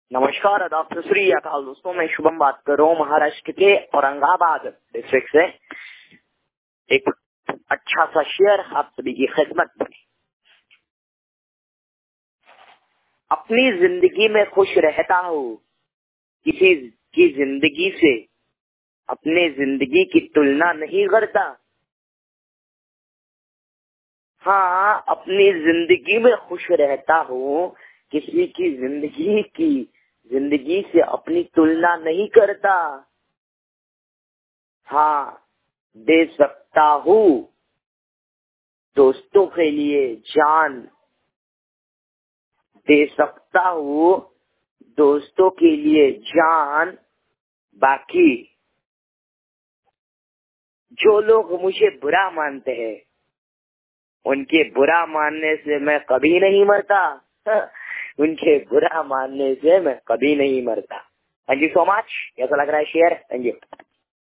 नमस्कार, आदाब, सत श्री अकाल दोस्तों। मैं शुभम बात कर रहा हूँ महाराष्ट्र के औरंगाबाद डिस्ट्रिक्ट से। एक अच्छा सा शेयर आप सभी की खिदमत में। अपनी जिंदगी में खुश रहता हूँ, किसी की जिंदगी से अपनी जिंदगी की तुलना नहीं करता। हाँ, अपनी जिंदगी में खुश रहता हूँ, किसी की जिंदगी से अपनी तुलना नहीं करता। हाँ, दे सकता हूँ दोस्तों के लिए जान, दे सकता हूँ दोस्तों के लिए जान। बाकी जो लोग मुझे बुरा मानते हैं, उनके बुरा मानने से मैं कभी नहीं मरता। उनके बुरा मानने से मैं कभी नहीं मरता। Thank you so much. कैसा लग रहा है शेयर? Thank you.